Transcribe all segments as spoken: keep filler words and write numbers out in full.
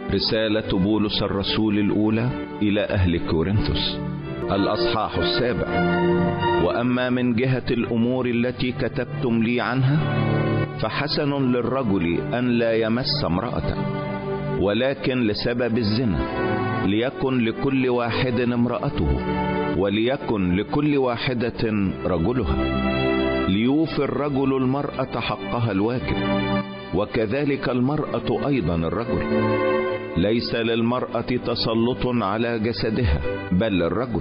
رسالة بولس الرسول الأولى إلى أهل كورنثوس، الأصحاح السابع. وأما من جهة الأمور التي كتبتم لي عنها فحسن للرجل أن لا يمس امرأة، ولكن لسبب الزنا ليكن لكل واحد امرأته، وليكن لكل واحدة رجلها، ليوفي الرجل المرأة حقها الواجب، وكذلك المرأة أيضا الرجل. ليس للمرأة تسلط على جسدها بل الرجل،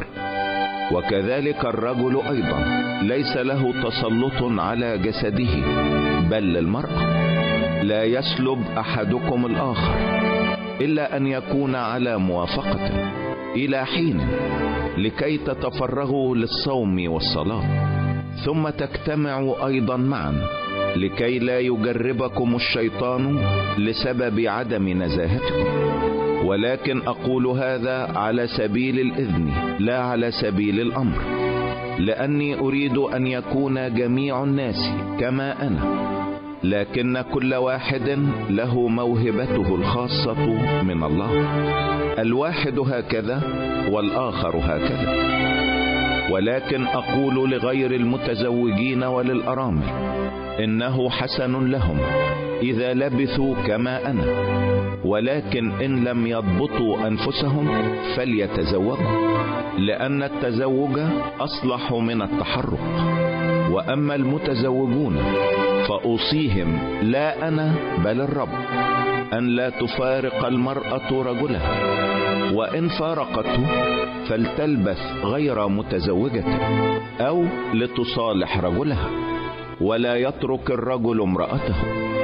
وكذلك الرجل أيضا ليس له تسلط على جسده بل المرأة. لا يسلب أحدكم الآخر إلا أن يكون على موافقة إلى حين، لكي تتفرغوا للصوم والصلاة، ثم تجتمعوا أيضا معا، لكي لا يجربكم الشيطان لسبب عدم نزاهتكم. ولكن أقول هذا على سبيل الإذن لا على سبيل الأمر، لأني أريد أن يكون جميع الناس كما أنا، لكن كل واحد له موهبته الخاصة من الله، الواحد هكذا والآخر هكذا. ولكن أقول لغير المتزوجين وللأرامل إنه حسن لهم إذا لبثوا كما أنا، ولكن إن لم يضبطوا أنفسهم فليتزوجوا، لأن التزوج أصلح من التحرك. وأما المتزوجون فأوصيهم لا أنا بل الرب أن لا تفارق المرأة رجلها، وإن فارقته فلتلبث غير متزوجة أو لتصالح رجلها، ولا يترك الرجل امرأته.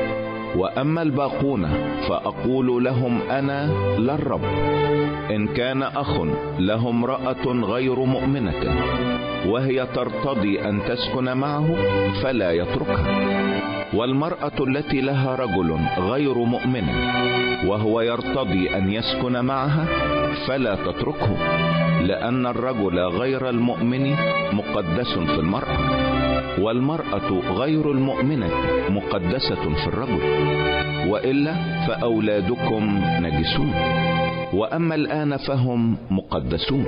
وأما الباقون فأقول لهم أنا لا الرب، إن كان أخ له امرأة غير مؤمنة وهي ترتضي أن تسكن معه فلا يتركها، والمرأة التي لها رجل غير مؤمن وهو يرتضي أن يسكن معها فلا تتركه، لأن الرجل غير المؤمن مقدس في المرأة، والمرأة غير المؤمنة مقدسة في الرجل، وإلا فأولادكم نجسون. وأما الآن فهم مقدسون،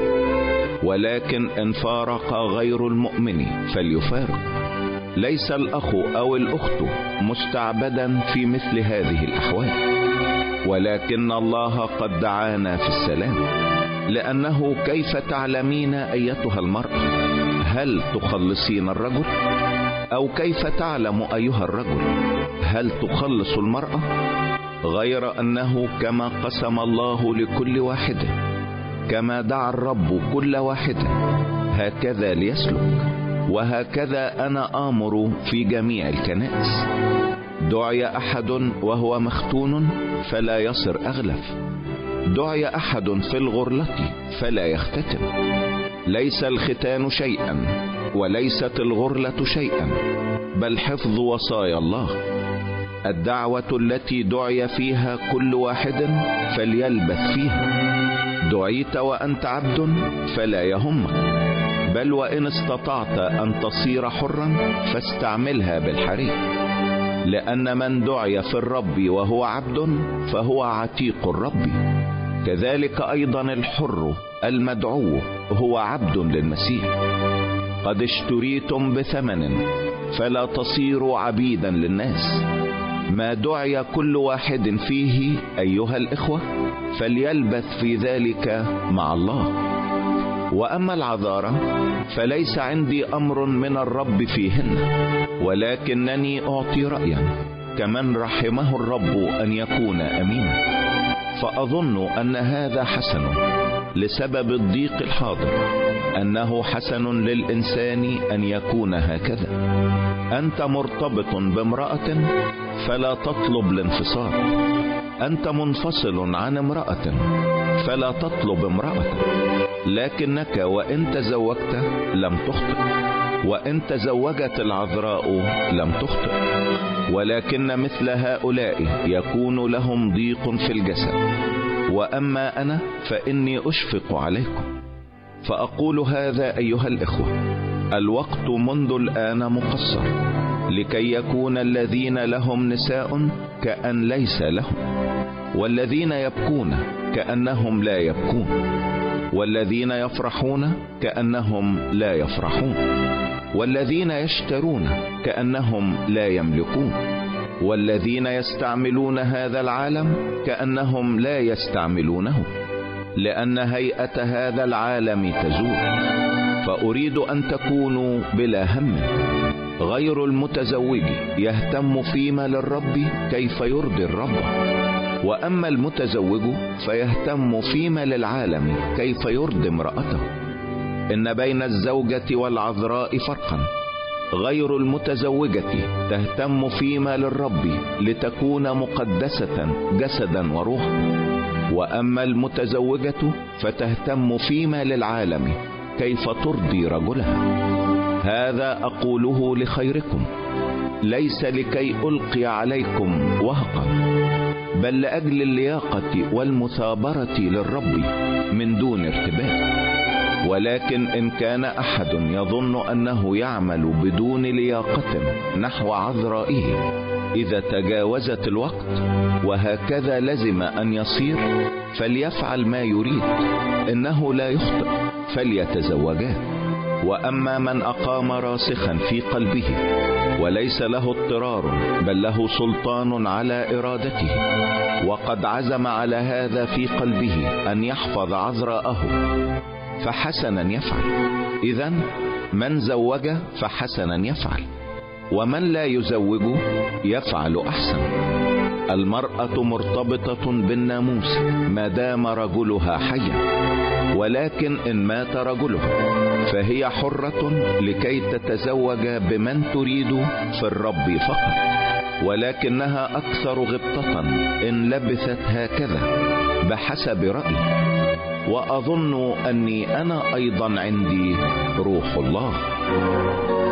ولكن إن فارق غير المؤمن فليفارق. ليس الأخ أو الأخت مستعبدا في مثل هذه الأحوال، ولكن الله قد دعانا في السلام. لأنه كيف تعلمين أيتها المرأة هل تخلصين الرجل؟ أو كيف تعلم أيها الرجل هل تخلص المرأة؟ غير أنه كما قسم الله لكل واحد، كما دعا الرب كل واحد، هكذا ليسلك. وهكذا أنا آمر في جميع الكنائس. دعي أحد وهو مختون فلا يصر أغلف، دعي أحد في الغرلة فلا يختتن. ليس الختان شيئا وليست الغرلة شيئا، بل حفظ وصايا الله. الدعوة التي دعي فيها كل واحد فليلبث فيها. دعيت وأنت عبد فلا يهمك، بل وإن استطعت أن تصير حرا فاستعملها بالحري، لأن من دعي في الرب وهو عبد فهو عتيق الرب. كذلك أيضا الحر المدعو هو عبد للمسيح. قد اشتريتم بثمن فلا تصيروا عبيدا للناس. ما دعي كل واحد فيه أيها الإخوة فليلبث في ذلك مع الله. وأما العذارى فليس عندي أمر من الرب فيهن، ولكنني أعطي رأيا كمن رحمه الرب أن يكون أمينا. فأظن أن هذا حسن لسبب الضيق الحاضر، أنه حسن للإنسان أن يكون هكذا. أنت مرتبط بامرأة فلا تطلب الانفصال، أنت منفصل عن امرأة فلا تطلب امرأة. لكنك وإن تزوجت لم تخطئ، وإن تزوجت العذراء لم تخطئ، ولكن مثل هؤلاء يكون لهم ضيق في الجسد. وأما أنا فإني أشفق عليكم، فأقول هذا أيها الإخوة: الوقت منذ الآن مقصر، لكي يكون الذين لهم نساء كأن ليس لهم، والذين يبكون كأنهم لا يبكون، والذين يفرحون كأنهم لا يفرحون، والذين يشترون كأنهم لا يملكون، والذين يستعملون هذا العالم كأنهم لا يستعملونه، لأن هيئة هذا العالم تزول. فأريد أن تكونوا بلا هم. غير المتزوج يهتم فيما للرب كيف يرضي الرب، وأما المتزوج فيهتم فيما للعالم كيف يرضي امرأته. إن بين الزوجة والعذراء فرقا. غير المتزوجة تهتم فيما للرب لتكون مقدسة جسدا وروحا، وأما المتزوجة فتهتم فيما للعالم كيف ترضي رجلها. هذا أقوله لخيركم، ليس لكي ألقي عليكم وهقا، بل لأجل اللياقة والمثابرة للرب من دون ارتباك. ولكن إن كان أحد يظن أنه يعمل بدون لياقة نحو عذرائه إذا تجاوزت الوقت، وهكذا لزم أن يصير، فليفعل ما يريد، إنه لا يخطئ، فليتزوجا. وأما من أقام راسخا في قلبه وليس له اضطرار بل له سلطان على إرادته، وقد عزم على هذا في قلبه أن يحفظ عذراءه، فحسنا يفعل. إذن من زوج فحسنا يفعل، ومن لا يزوج يفعل أحسن. المرأة مرتبطة بالناموس ما دام رجلها حيا، ولكن إن مات رجلها فهي حرة لكي تتزوج بمن تريد في الرب فقط، ولكنها أكثر غبطة إن لبثت هكذا بحسب رأيي. وأظن أني أنا أيضا عندي روح الله.